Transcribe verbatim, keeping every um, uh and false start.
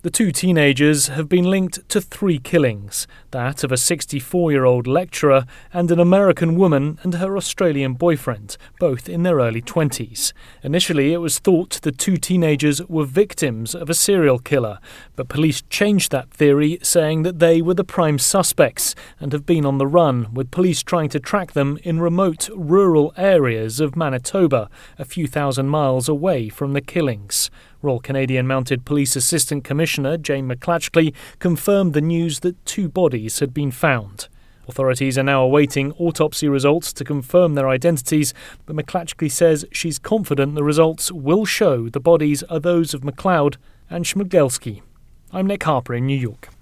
The two teenagers have been linked to three killings, that of a sixty-four-year-old lecturer and an American woman and her Australian boyfriend, both in their early twenties. Initially, it was thought the two teenagers were victims of a serial killer, but police changed that theory, saying that they were the prime suspects and have been on the run, with police trying to track them in remote rural areas of Manitoba, a few thousand miles away from the killings. Royal Canadian Mounted Police Assistant Commissioner Jane McClatchley confirmed the news that two bodies had been found. Authorities are now awaiting autopsy results to confirm their identities, but McClatchley says she's confident the results will show the bodies are those of McLeod and Schmudgelski. I'm Nick Harper in New York.